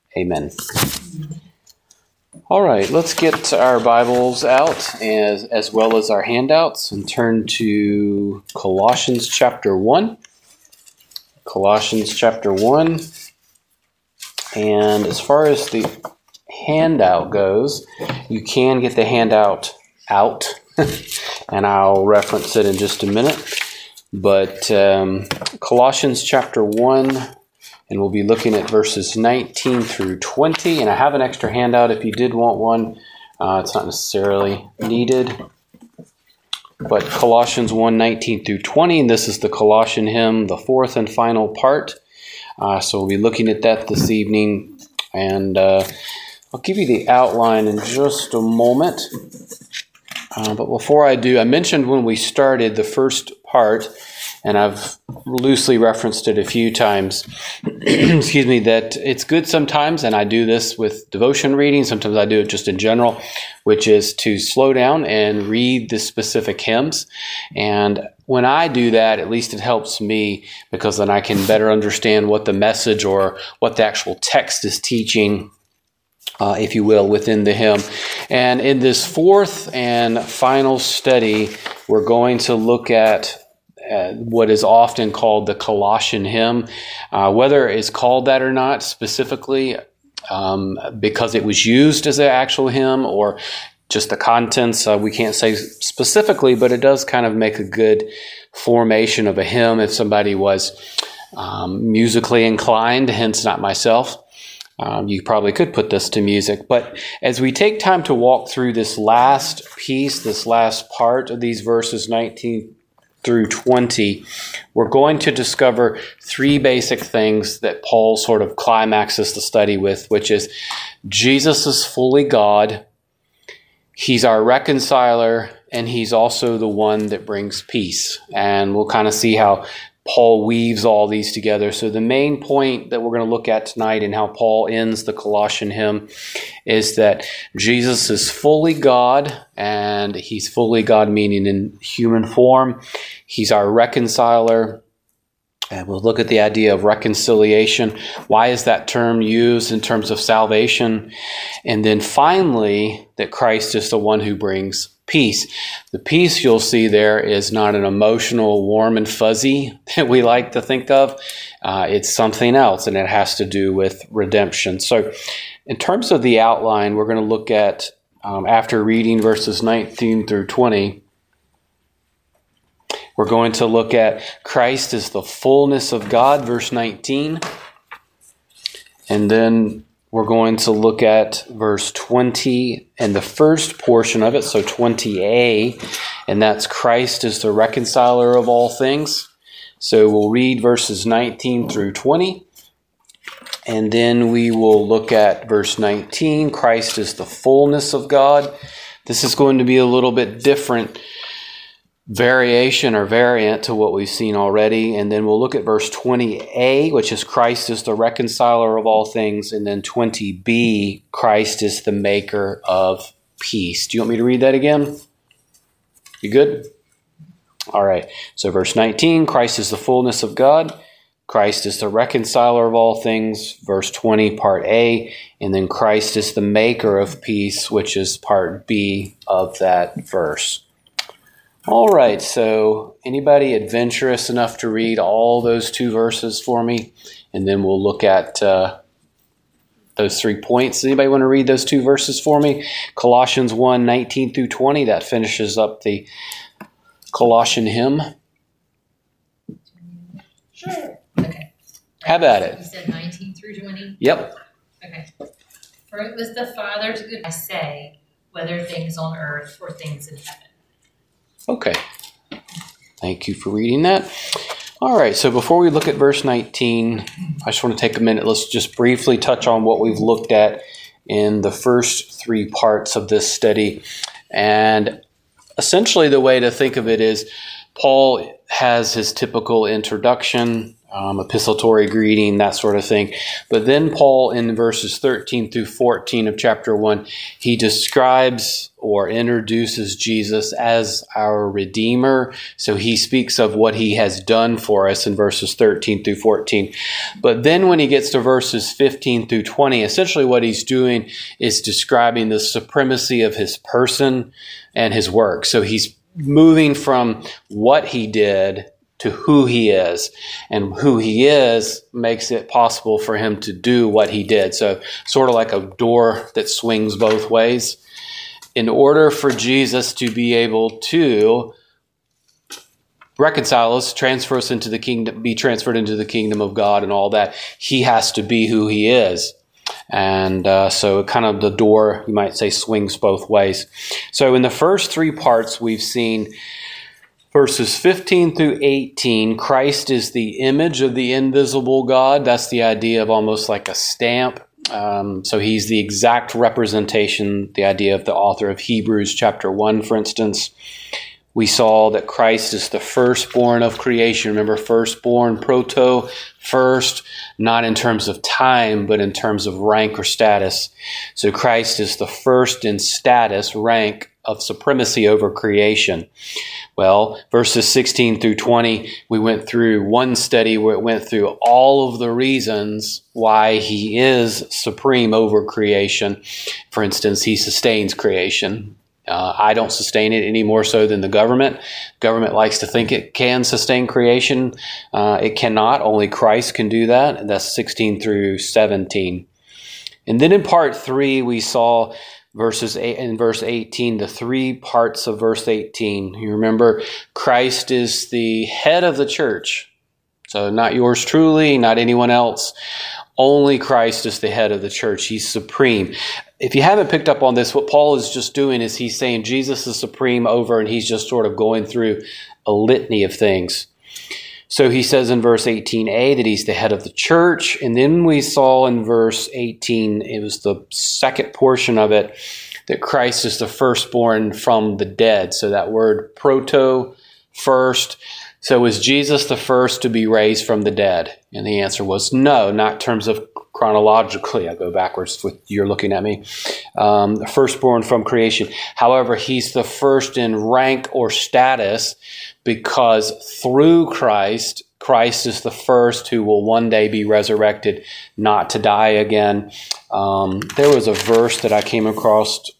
Amen. All right, let's get our Bibles out as well as our handouts and turn to Colossians chapter 1. Colossians chapter 1. And as far as the handout goes, you can get the handout out, and I'll reference it in just a minute. But Colossians chapter 1, and we'll be looking at verses 19 through 20. And I have an extra handout if you did want one. It's not necessarily needed. But Colossians 1, 19 through 20, and this is the Colossian hymn, the fourth and final part. So we'll be looking at that this evening. And I'll give you the outline in just a moment. But before I do, I mentioned when we started the first part, and I've loosely referenced it a few times, excuse me, that it's good sometimes, and I do this with devotion reading, sometimes I do it just in general, which is to slow down and read the specific hymns. And when I do that, at least it helps me, because then I can better understand what the message or what the actual text is teaching, if you will, within the hymn. And in this fourth and final study, we're going to look at what is often called the Colossian hymn. Whether it's called that or not specifically, because it was used as an actual hymn or just the contents, we can't say specifically, but it does kind of make a good formation of a hymn if somebody was musically inclined, hence not myself. You probably could put this to music. But as we take time to walk through this last piece, this last part of these verses 19 through 20, we're going to discover three basic things that Paul sort of climaxes the study with, which is Jesus is fully God, He's our reconciler, and He's also the one that brings peace. And we'll kind of see how Paul weaves all these together. So the main point that we're going to look at tonight and how Paul ends the Colossian hymn is that Jesus is fully God, and He's fully God meaning in human form. He's our reconciler. And we'll look at the idea of reconciliation. Why is that term used in terms of salvation? And then finally, that Christ is the one who brings peace. The peace you'll see there is not an emotional, warm and fuzzy that we like to think of. It's something else, and it has to do with redemption. So in terms of the outline, we're going to look at, after reading verses 19 through 20, we're going to look at Christ as the fullness of God, verse 19. And then we're going to look at verse 20 and the first portion of it, so 20a, and that's Christ is the reconciler of all things. So we'll read verses 19 through 20, and then we will look at verse 19, Christ is the fullness of God. This is going to be a little bit different variation or variant to what we've seen already. And then we'll look at verse 20a, which is Christ is the reconciler of all things. And then 20b, Christ is the maker of peace. Do you want me to read that again? You good? All right. So verse 19, Christ is the fullness of God. Christ is the reconciler of all things. Verse 20, part A. And then Christ is the maker of peace, which is part B of that verse. All right, so anybody adventurous enough to read all those two verses for me? And then we'll look at those 3 points. Anybody want to read those two verses for me? Colossians 1, 19 through 20, that finishes up the Colossian hymn. Sure. Okay. Have at it. You said 19 through 20? Yep. Okay. For it was the Father's good, I say, whether things on earth or things in heaven. Okay. Thank you for reading that. All right, so before we look at verse 19, I just want to take a minute. Let's just briefly touch on what we've looked at in the first three parts of this study. And essentially the way to think of it is Paul has his typical introduction, epistolatory greeting, that sort of thing. But then Paul, in verses 13 through 14 of chapter 1, he describes or introduces Jesus as our Redeemer. So he speaks of what he has done for us in verses 13 through 14. But then when he gets to verses 15 through 20, essentially what he's doing is describing the supremacy of his person and his work. So he's moving from what he did to who he is, and who he is makes it possible for him to do what he did. So sort of like a door that swings both ways. In order for Jesus to be able to reconcile us, transfer us into the kingdom, be transferred into the kingdom of God and all that, he has to be who he is. And so kind of the door, you might say, swings both ways. So in the first three parts, we've seen verses 15 through 18, Christ is the image of the invisible God. That's the idea of almost like a stamp. So he's the exact representation, the idea of the author of Hebrews chapter 1, for instance. We saw that Christ is the firstborn of creation. Remember, firstborn, proto, first, not in terms of time, but in terms of rank or status. So Christ is the first in status, rank, of supremacy over creation. Well, verses 16 through 20, we went through one study where it went through all of the reasons why he is supreme over creation. For instance, he sustains creation. I don't sustain it any more so than the government. Government likes to think it can sustain creation. It cannot. Only Christ can do that. That's 16 through 17. And then in part 3, we saw verses 8 and verse 18, the three parts of verse 18. You remember, Christ is the head of the church. So not yours truly, not anyone else. Only Christ is the head of the church. He's supreme. If you haven't picked up on this, what Paul is just doing is he's saying Jesus is supreme over, and he's just sort of going through a litany of things. So he says in verse 18a that he's the head of the church. And then we saw in verse 18, it was the second portion of it, that Christ is the firstborn from the dead. So that word proto, first. So was Jesus the first to be raised from the dead? And the answer was no, not in terms of chronologically. I go backwards with you're looking at me. The firstborn from creation. However, he's the first in rank or status because through Christ, Christ is the first who will one day be resurrected, not to die again. There was a verse that I came across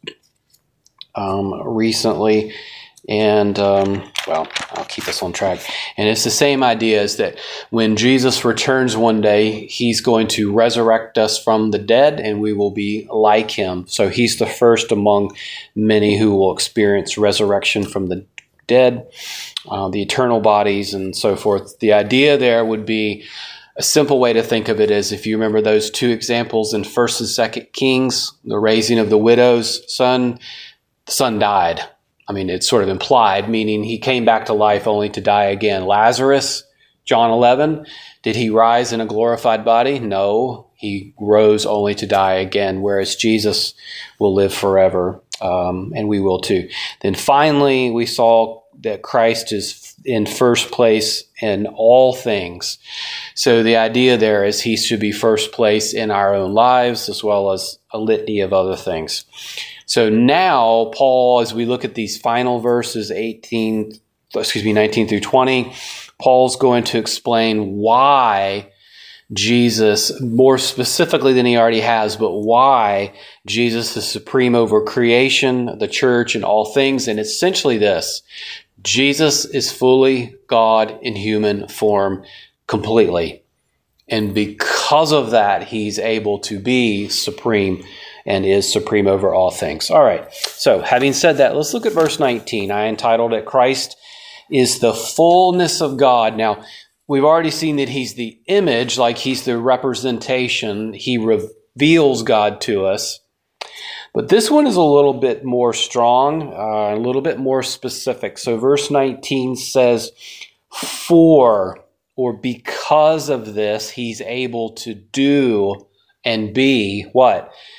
recently, and I'll keep us on track. And it's the same idea, is that when Jesus returns one day, he's going to resurrect us from the dead, and we will be like him. So he's the first among many who will experience resurrection from the dead, the eternal bodies, and so forth. The idea there would be, a simple way to think of it is, if you remember those two examples in 1st and 2nd Kings, the raising of the widow's son, the son died. I mean, it's sort of implied, meaning he came back to life only to die again. Lazarus, John 11, did he rise in a glorified body? No, he rose only to die again, whereas Jesus will live forever, and we will too. Then finally, we saw that Christ is in first place in all things. So the idea there is he should be first place in our own lives, as well as a litany of other things. So now, Paul, as we look at these final verses, 19 through 20, Paul's going to explain why Jesus, more specifically than he already has, but why Jesus is supreme over creation, the church, and all things. And it's essentially this: Jesus is fully God in human form completely. And because of that, he's able to be supreme and is supreme over all things. All right, so having said that, let's look at verse 19. I entitled it, Christ is the fullness of God. Now, we've already seen that he's the image, like he's the representation. He reveals God to us. But this one is a little bit more strong, a little bit more specific. So verse 19 says, for, or because of this, he's able to do and be what?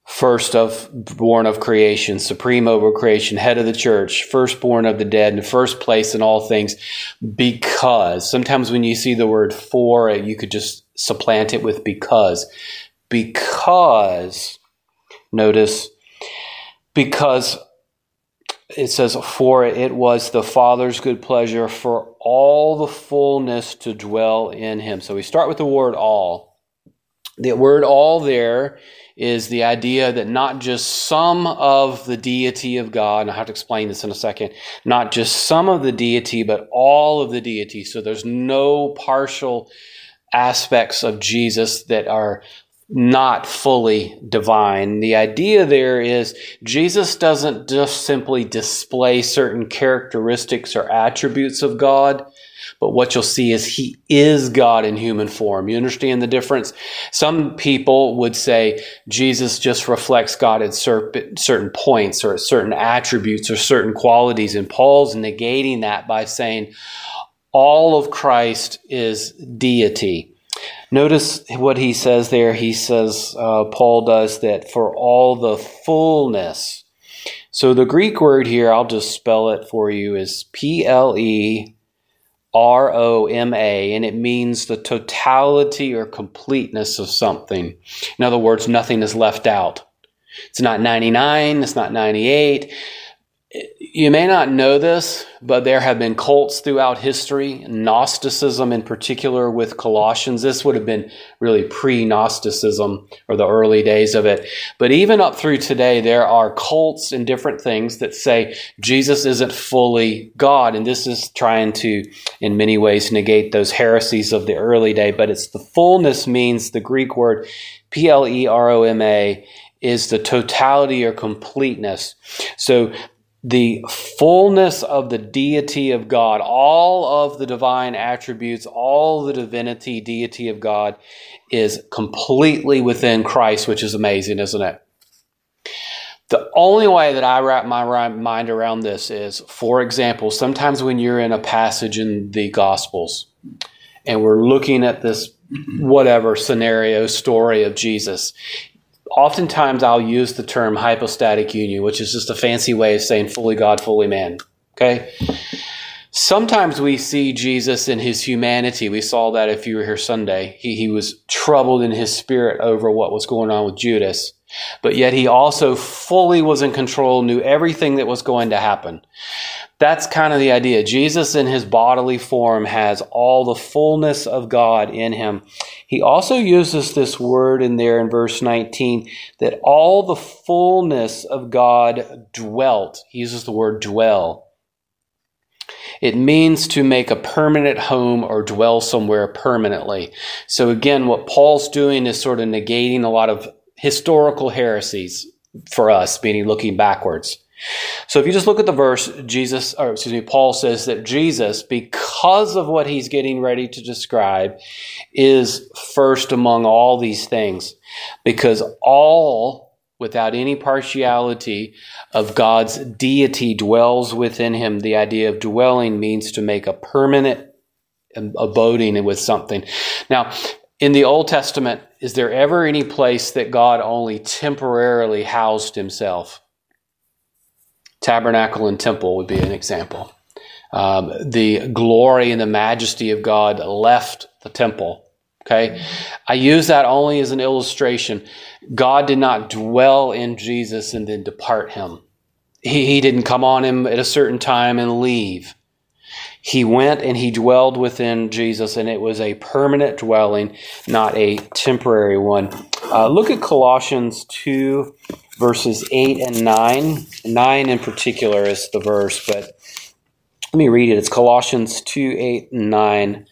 Firstborn of creation, supreme over creation, head of the church, firstborn of the dead, in the first place in all things. Because sometimes when you see the word for, you could just supplant it with because. Because, notice, because it says, for it was the Father's good pleasure for all the fullness to dwell in him. So we start with the word all. The word all there is the idea that not just some of the deity of God, and I'll have to explain this in a second, not just some of the deity, but all of the deity. So there's no partial aspects of Jesus that are not fully divine. The idea there is Jesus doesn't just simply display certain characteristics or attributes of God, but what you'll see is he is God in human form. You understand the difference? Some people would say Jesus just reflects God at certain points or at certain attributes or certain qualities, and Paul's negating that by saying all of Christ is deity. Notice what he says there. He says, Paul does, that for all the fullness. So the Greek word here, I'll just spell it for you, is P-L-E-R-O-M-A, and it means the totality or completeness of something. In other words, nothing is left out. It's not 99, it's not 98. You may not know this, but there have been cults throughout history, Gnosticism in particular with Colossians. This would have been really pre-Gnosticism or the early days of it. But even up through today, there are cults and different things that say Jesus isn't fully God. And this is trying to, in many ways, negate those heresies of the early day. But it's the fullness means the Greek word P-L-E-R-O-M-A is the totality or completeness. So the fullness of the deity of God, all of the divine attributes, all the divinity, deity of God is completely within Christ, which is amazing, isn't it? The only way that I wrap my mind around this is, for example, sometimes when you're in a passage in the Gospels and we're looking at this whatever scenario, story of Jesus, oftentimes I'll use the term hypostatic union, which is just a fancy way of saying fully God, fully man. Okay? Sometimes we see Jesus in his humanity. We saw that if you were here Sunday. He was troubled in his spirit over what was going on with Judas. But yet he also fully was in control, knew everything that was going to happen. That's kind of the idea. Jesus in his bodily form has all the fullness of God in him. He also uses this word in there in verse 19, that all the fullness of God dwelt. He uses the word dwell. It means to make a permanent home or dwell somewhere permanently. So again, what Paul's doing is sort of negating a lot of historical heresies for us, meaning looking backwards. So if you just look at the verse, Paul says that Jesus, because of what he's getting ready to describe, is first among all these things. Because all, without any partiality, of God's deity dwells within him. The idea of dwelling means to make a permanent abiding with something. Now, in the Old Testament, is there ever any place that God only temporarily housed himself? Tabernacle and temple would be an example. The glory and the majesty of God left the temple. Okay, I use that only as an illustration. God did not dwell in Jesus and then depart him. He didn't come on him at a certain time and leave. He went and he dwelled within Jesus, and it was a permanent dwelling, not a temporary one. Look at Colossians 2, verses 8 and 9. 9 in particular is the verse, but let me read it. It's Colossians 2, 8 and 9.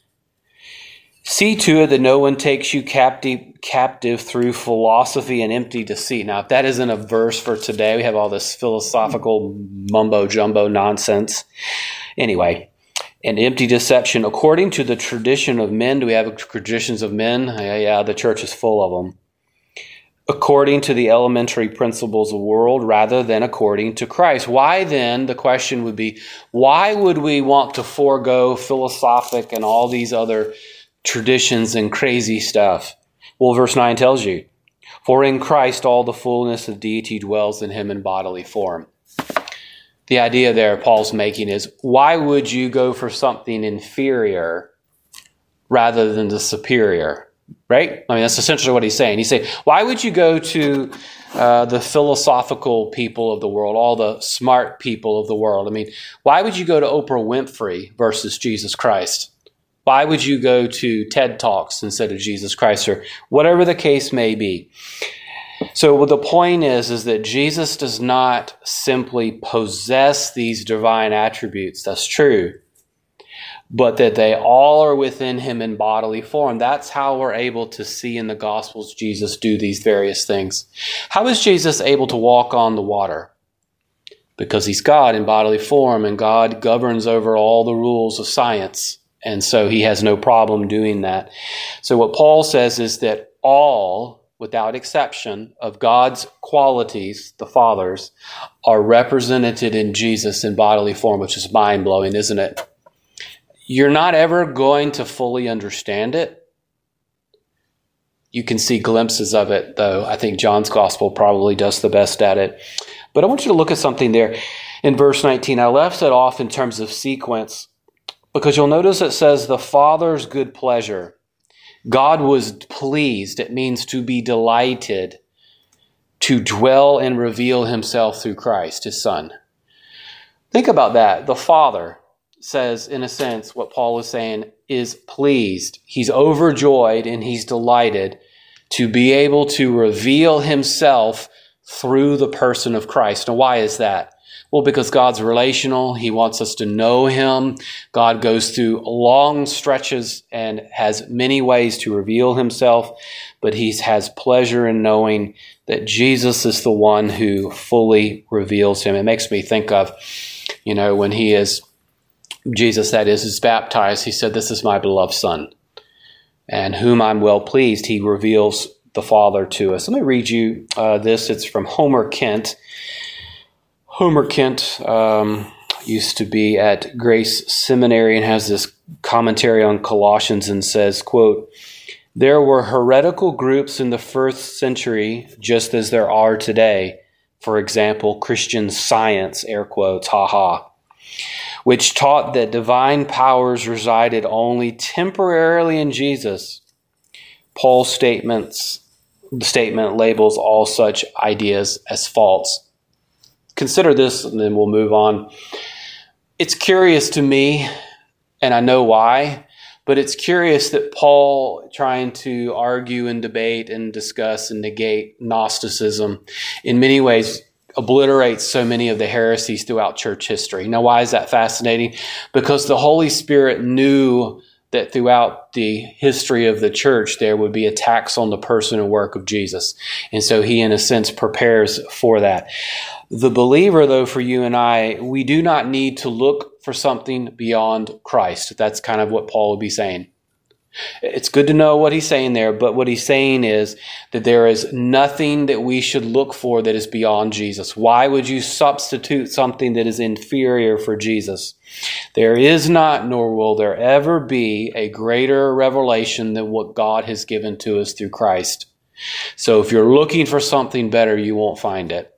See to it that no one takes you captive through philosophy and empty deceit. Now, if that isn't a verse for today, we have all this philosophical mumbo-jumbo nonsense. Anyway, and empty deception, according to the tradition of men. Do we have traditions of men? Yeah, the church is full of them. According to the elementary principles of the world, rather than according to Christ. Why then, the question would be, why would we want to forego philosophic and all these other traditions and crazy stuff? Well, verse 9 tells you, For in Christ all the fullness of deity dwells in him in bodily form. The idea there Paul's making is, why would you go for something inferior rather than the superior? Right? I mean, that's essentially what he's saying. He's saying, why would you go to the philosophical people of the world, all the smart people of the world? I mean, why would you go to Oprah Winfrey versus Jesus Christ? Why would you go to TED Talks instead of Jesus Christ, or whatever the case may be? So what the point is that Jesus does not simply possess these divine attributes. That's true. But that they all are within him in bodily form. That's how we're able to see in the Gospels Jesus do these various things. How is Jesus able to walk on the water? Because he's God in bodily form, and God governs over all the rules of science. And so he has no problem doing that. So what Paul says is that all, without exception, of God's qualities, the Father's, are represented in Jesus in bodily form, which is mind-blowing, isn't it? You're not ever going to fully understand it. You can see glimpses of it, though. I think John's Gospel probably does the best at it. But I want you to look at something there in verse 19. I left it off in terms of sequence because you'll notice it says the Father's good pleasure. God was pleased. It means to be delighted, to dwell and reveal himself through Christ, his Son. Think about that. The Father says, in a sense, what Paul is saying is pleased. He's overjoyed and he's delighted to be able to reveal himself through the person of Christ. Now, why is that? Well, because God's relational. He wants us to know him. God goes through long stretches and has many ways to reveal himself, but he has pleasure in knowing that Jesus is the one who fully reveals him. It makes me think of, when Jesus, that is baptized, he said, "This is my beloved Son, and whom I'm well pleased." He reveals the Father to us. Let me read you this. It's from Homer Kent. Homer Kent used to be at Grace Seminary and has this commentary on Colossians and says, quote, "There were heretical groups in the first century just as there are today. For example, Christian Science, air quotes, which taught that divine powers resided only temporarily in Jesus. Paul's statement labels all such ideas as false." Consider this, and then we'll move on. It's curious to me, and I know why, but it's curious that Paul, trying to argue and debate and discuss and negate Gnosticism, in many ways obliterates so many of the heresies throughout church history. Now, why is that fascinating? Because the Holy Spirit knew that throughout the history of the church, there would be attacks on the person and work of Jesus. And so he, in a sense, prepares for that. The believer, though, for you and I, we do not need to look for something beyond Christ. That's kind of what Paul would be saying. It's good to know what he's saying there, but what he's saying is that there is nothing that we should look for that is beyond Jesus. Why would you substitute something that is inferior for Jesus? There is not, nor will there ever be, a greater revelation than what God has given to us through Christ. So if you're looking for something better, you won't find it.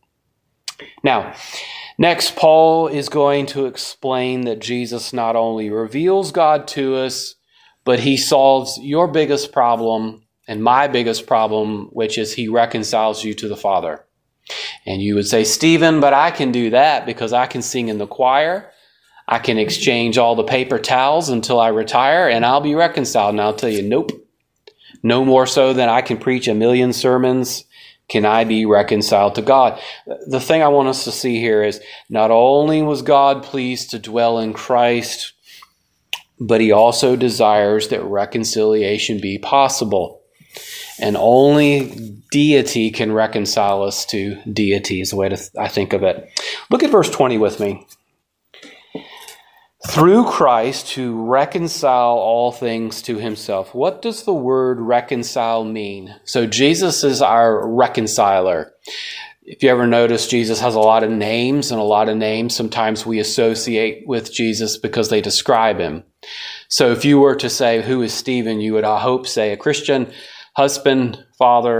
Now, next, Paul is going to explain that Jesus not only reveals God to us, but he solves your biggest problem and my biggest problem, which is he reconciles you to the Father. And you would say, "Stephen, but I can do that because I can sing in the choir. I can exchange all the paper towels until I retire and I'll be reconciled." And I'll tell you, nope. No more so than I can preach a million sermons can I be reconciled to God. The thing I want us to see here is not only was God pleased to dwell in Christ, but he also desires that reconciliation be possible. And only deity can reconcile us to deity is the way I think of it. Look at verse 20 with me. "Through Christ to reconcile all things to himself." What does the word reconcile mean? So Jesus is our reconciler. If you ever notice, Jesus has a lot of names, and a lot of names sometimes we associate with Jesus because they describe him. So if you were to say, "Who is Stephen?" you would, I hope, say a Christian husband, father,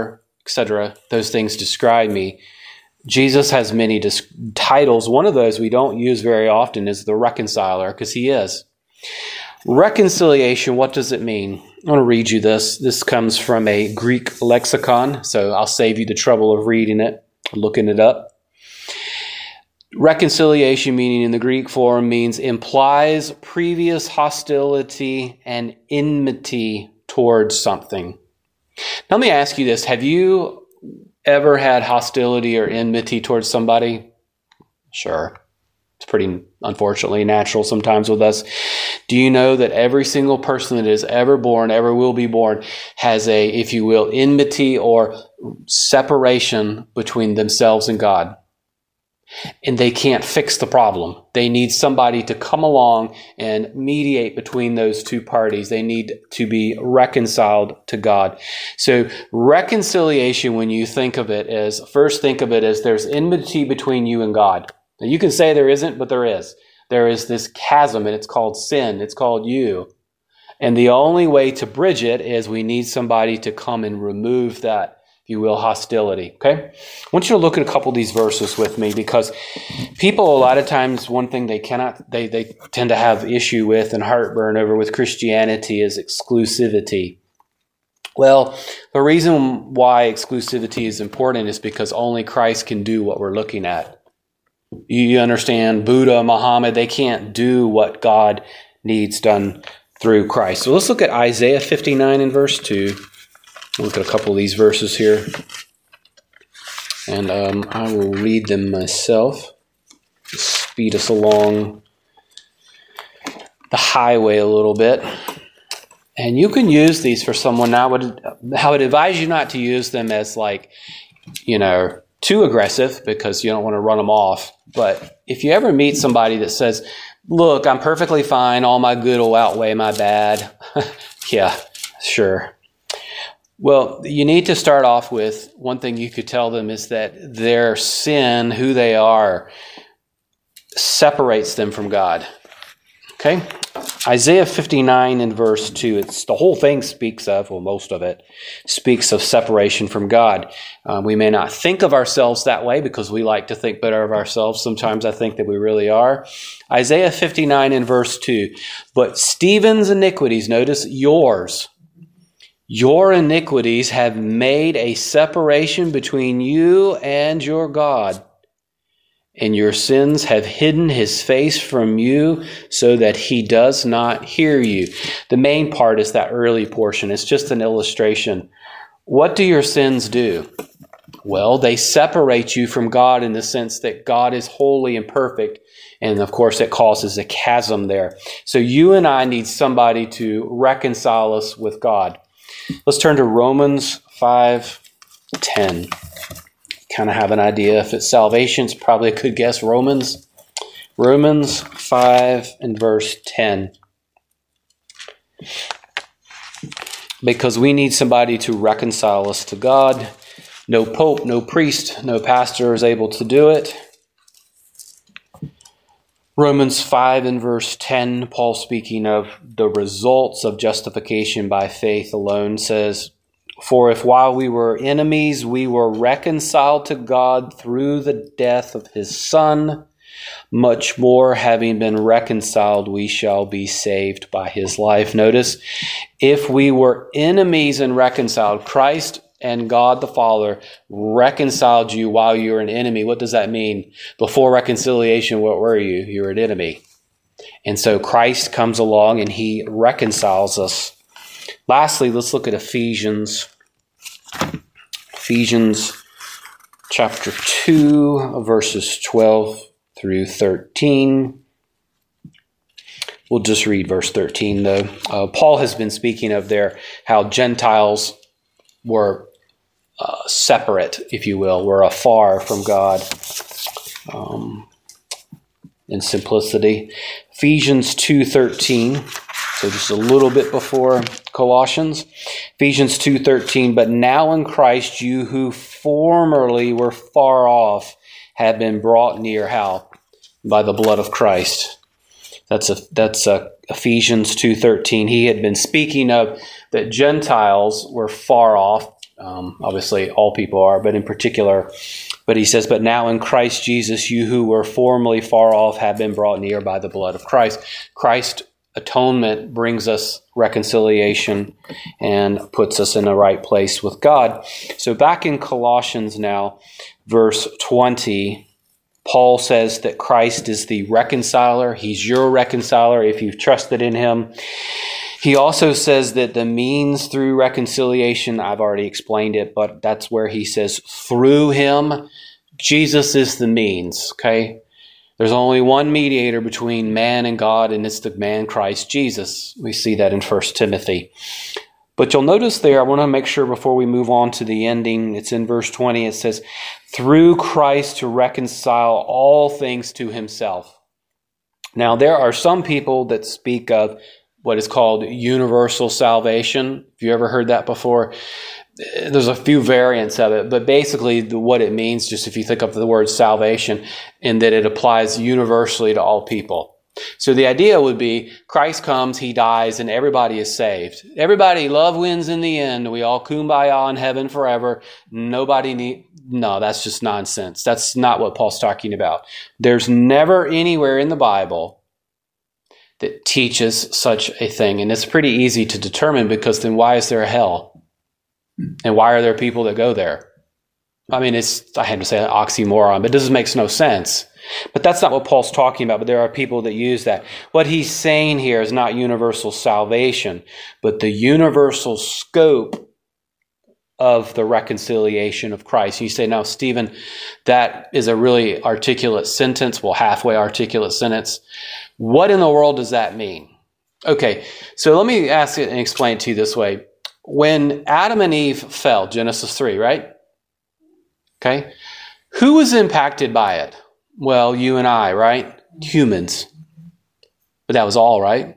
etc. Those things describe me. Jesus has many titles. One of those we don't use very often is the reconciler, because he is. Reconciliation, what does it mean? I want to read you this. This comes from a Greek lexicon, so I'll save you the trouble of reading it, looking it up. Reconciliation, meaning in the Greek form, means implies previous hostility and enmity towards something. Now, let me ask you this. Have you ever had hostility or enmity towards somebody? Sure. It's pretty, unfortunately, natural sometimes with us. Do you know that every single person that is ever born, ever will be born, has a, if you will, enmity or separation between themselves and God? And they can't fix the problem. They need somebody to come along and mediate between those two parties. They need to be reconciled to God. So reconciliation, when you think of it, is first think of it as there's enmity between you and God. Now, you can say there isn't, but there is. There is this chasm, and it's called sin. It's called you. And the only way to bridge it is we need somebody to come and remove that, if you will, hostility. Okay? I want you to look at a couple of these verses with me, because people, a lot of times, one thing they tend to have issue with and heartburn over with Christianity is exclusivity. Well, the reason why exclusivity is important is because only Christ can do what we're looking at. You understand, Buddha, Muhammad, they can't do what God needs done through Christ. So let's look at Isaiah 59 and verse 2. We'll look at a couple of these verses here. And I will read them myself. Speed us along the highway a little bit. And you can use these for someone. Now, I would advise you not to use them as too aggressive, because you don't want to run them off. But if you ever meet somebody that says, look, I'm perfectly fine, all my good will outweigh my bad. Yeah, sure. Well, you need to start off with one thing you could tell them is that their sin, who they are, separates them from God. Okay? Isaiah 59 and verse 2, it's the whole thing speaks of, well, most of it, speaks of separation from God. We may not think of ourselves that way because we like to think better of ourselves. Sometimes I think that we really are. Isaiah 59 and verse 2, but Stephen's iniquities, notice yours, your iniquities have made a separation between you and your God. And your sins have hidden his face from you so that he does not hear you. The main part is that early portion. It's just an illustration. What do your sins do? Well, they separate you from God in the sense that God is holy and perfect. And of course, it causes a chasm there. So you and I need somebody to reconcile us with God. Let's turn to Romans 5:10. Kind of have an idea. If it's salvation, it's probably a good guess. Romans 5 and verse 10. Because we need somebody to reconcile us to God. No pope, no priest, no pastor is able to do it. Romans 5 and verse 10, Paul, speaking of the results of justification by faith alone, says, for if while we were enemies, we were reconciled to God through the death of his Son, much more, having been reconciled, we shall be saved by his life. Notice, if we were enemies and reconciled, Christ and God the Father reconciled you while you were an enemy. What does that mean? Before reconciliation, what were you? You were an enemy. And so Christ comes along and he reconciles us. Lastly, let's look at Ephesians chapter 2, verses 12 through 13. We'll just read verse 13, though. Paul has been speaking of how Gentiles were separate, if you will, were afar from God in simplicity. Ephesians 2:13. So just a little bit before Colossians. Ephesians 2:13, but now in Christ you who formerly were far off have been brought near. How? By the blood of Christ. That's Ephesians 2:13. He had been speaking of that Gentiles were far off. Obviously, all people are, but in particular. But he says, but now in Christ Jesus, you who were formerly far off have been brought near by the blood of Christ. Christ's atonement brings us reconciliation and puts us in the right place with God. So back in Colossians now, verse 20, Paul says that Christ is the reconciler. He's your reconciler if you've trusted in him. He also says that the means through reconciliation, I've already explained it, but that's where he says through him. Jesus is the means, okay? There's only one mediator between man and God, and it's the man Christ Jesus. We see that in 1 Timothy. But you'll notice there, I want to make sure before we move on to the ending, it's in verse 20, it says, through Christ to reconcile all things to himself. Now, there are some people that speak of what is called universal salvation. Have you ever heard that before? There's a few variants of it, but basically what it means, just if you think of the word salvation, in that it applies universally to all people. So the idea would be Christ comes, he dies, and everybody is saved. Everybody, love wins in the end. We all kumbaya in heaven forever. No, that's just nonsense. That's not what Paul's talking about. There's never anywhere in the Bible that teaches such a thing. And it's pretty easy to determine, because then why is there a hell? And why are there people that go there? I mean, I had to say an oxymoron, but this makes no sense. But that's not what Paul's talking about, but there are people that use that. What he's saying here is not universal salvation, but the universal scope of the reconciliation of Christ. You say, now, Stephen, that is a really articulate sentence, well, halfway articulate sentence. What in the world does that mean? Okay, so let me ask it and explain it to you this way. When Adam and Eve fell, Genesis 3, right? Okay, who was impacted by it? Well, you and I, right? Humans. But that was all, right?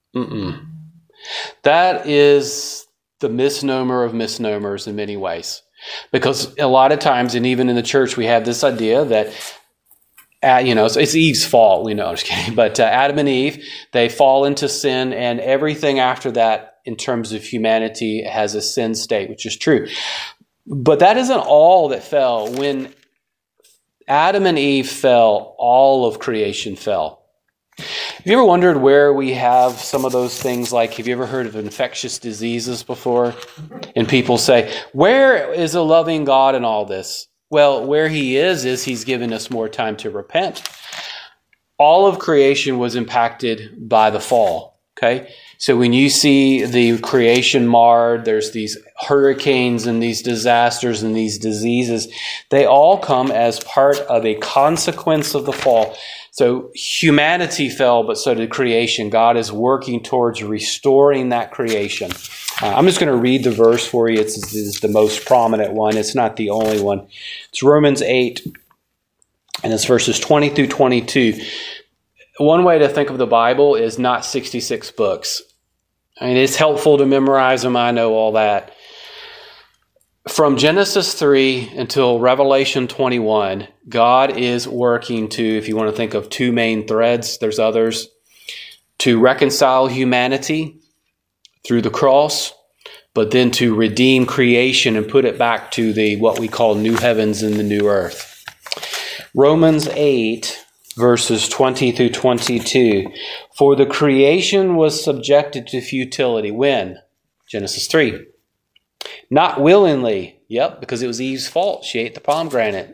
That is the misnomer of misnomers in many ways. Because a lot of times, and even in the church, we have this idea that it's Eve's fault, we know, I'm just kidding. But Adam and Eve, they fall into sin, and everything after that in terms of humanity has a sin state, which is true. But that isn't all that fell. When Adam and Eve fell, all of creation fell. Have you ever wondered where we have some of those things? Like, have you ever heard of infectious diseases before? And people say, where is a loving God in all this? Well, where he is he's given us more time to repent. All of creation was impacted by the fall, okay? So when you see the creation marred, there's these hurricanes and these disasters and these diseases. They all come as part of a consequence of the fall. So humanity fell, but so did creation. God is working towards restoring that creation. I'm just going to read the verse for you. It's the most prominent one. It's not the only one. It's Romans 8, and it's verses 20 through 22. One way to think of the Bible is not 66 books. I mean, it's helpful to memorize them. I know all that. From Genesis 3 until Revelation 21, God is working to, if you want to think of two main threads, there's others, to reconcile humanity through the cross, but then to redeem creation and put it back to what we call new heavens and the new earth. Romans 8, verses 20 through 22. For the creation was subjected to futility. When? Genesis 3. Not willingly. Yep, because it was Eve's fault. She ate the pomegranate.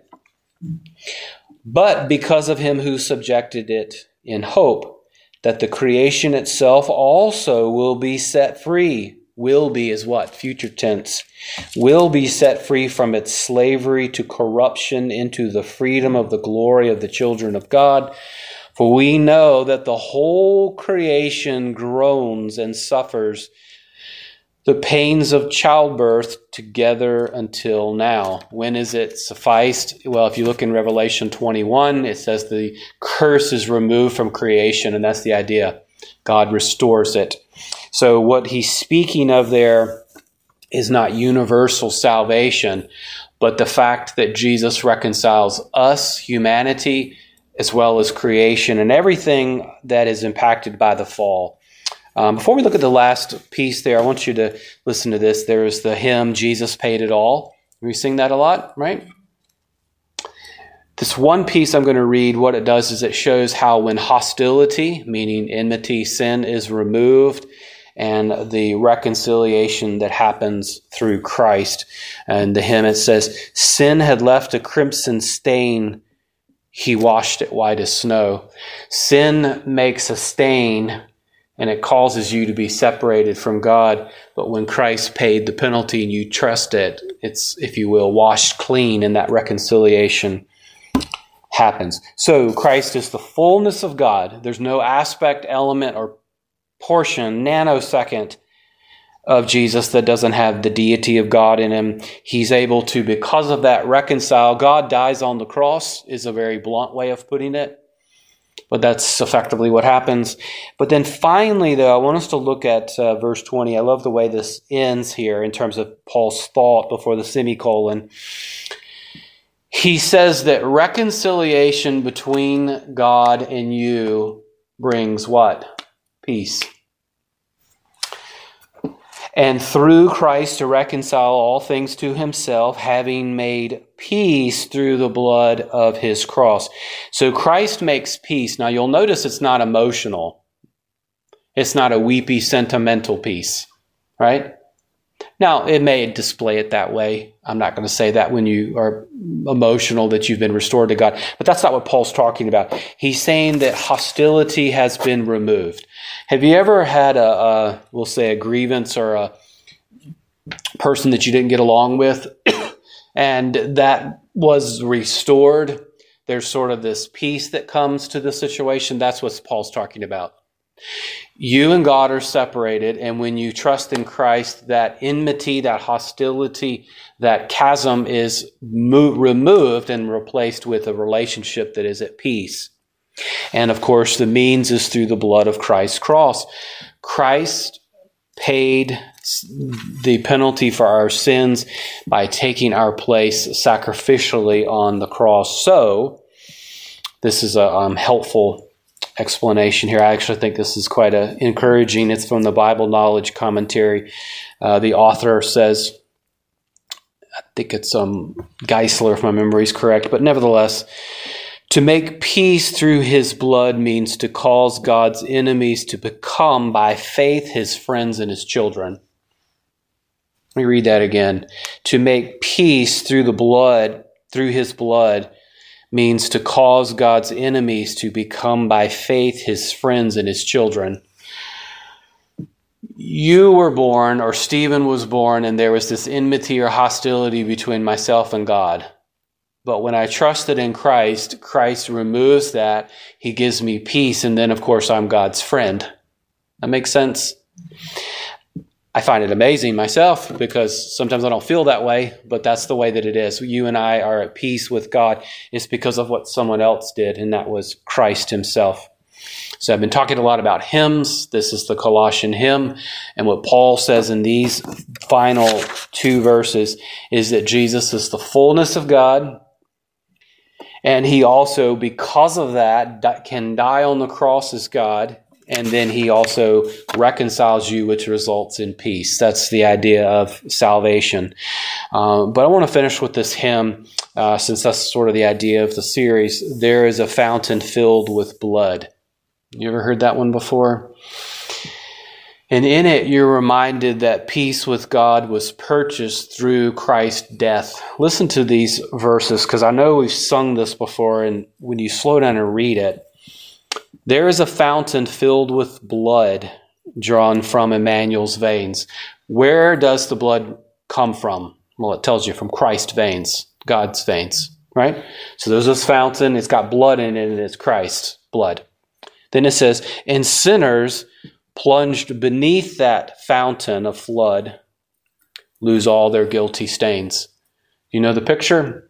But because of him who subjected it, in hope that the creation itself also will be set free. Will be is what? Future tense. Will be set free from its slavery to corruption into the freedom of the glory of the children of God. For we know that the whole creation groans and suffers the pains of childbirth together until now. When is it sufficed? Well, if you look in Revelation 21, it says the curse is removed from creation, and that's the idea. God restores it. So what he's speaking of there is not universal salvation, but the fact that Jesus reconciles us, humanity, as well as creation and everything that is impacted by the fall. Before we look at the last piece there, I want you to listen to this. There's the hymn, Jesus Paid It All. We sing that a lot, right? This one piece I'm going to read, what it does is it shows how when hostility, meaning enmity, sin is removed, and the reconciliation that happens through Christ. And the hymn, it says, sin had left a crimson stain, he washed it white as snow. Sin makes a stain, and it causes you to be separated from God. But when Christ paid the penalty and you trust it, it's, if you will, washed clean, and that reconciliation happens. So Christ is the fullness of God. There's no aspect, element, or portion, nanosecond of Jesus that doesn't have the deity of God in him. He's able to, because of that, reconcile. God dies on the cross is a very blunt way of putting it, but that's effectively what happens. But then finally, though, I want us to look at verse 20. I love the way this ends here in terms of Paul's thought before the semicolon. He says that reconciliation between God and you brings what? Peace. And through Christ to reconcile all things to himself, having made peace through the blood of his cross. So Christ makes peace. Now you'll notice it's not emotional. It's not a weepy, sentimental peace, right? Now, it may display it that way. I'm not going to say that when you are emotional that you've been restored to God. But that's not what Paul's talking about. He's saying that hostility has been removed. Have you ever had we'll say a grievance or a person that you didn't get along with and that was restored? There's sort of this peace that comes to the situation. That's what Paul's talking about. You and God are separated, and when you trust in Christ, that enmity, that hostility, that chasm is removed and replaced with a relationship that is at peace. And of course, the means is through the blood of Christ's cross. Christ paid the penalty for our sins by taking our place sacrificially on the cross. So, this is a helpful explanation here. I actually think this is quite encouraging. It's from the Bible Knowledge Commentary. The author says, I think it's Geisler, if my memory is correct, but nevertheless, to make peace through his blood means to cause God's enemies to become, by faith, his friends and his children. Let me read that again. To make peace through the blood, through his blood, means to cause God's enemies to become by faith his friends and his children. You were born, or Stephen was born, and there was this enmity or hostility between myself and God. But when I trusted in Christ, Christ removes that. He gives me peace, and then, of course, I'm God's friend. That makes sense? I find it amazing myself because sometimes I don't feel that way, but that's the way that it is. You and I are at peace with God. It's because of what someone else did, and that was Christ himself. So I've been talking a lot about hymns. This is the Colossian hymn. And what Paul says in these final two verses is that Jesus is the fullness of God. And he also, because of that, can die on the cross as God. And then he also reconciles you, which results in peace. That's the idea of salvation. But I want to finish with this hymn, since that's sort of the idea of the series. There is a fountain filled with blood. You ever heard that one before? And in it, you're reminded that peace with God was purchased through Christ's death. Listen to these verses, because I know we've sung this before, and when you slow down and read it, there is a fountain filled with blood drawn from Emmanuel's veins. Where does the blood come from? Well, it tells you from Christ's veins, God's veins, right? So there's this fountain, it's got blood in it, and it's Christ's blood. Then it says, and sinners plunged beneath that fountain of flood lose all their guilty stains. You know the picture?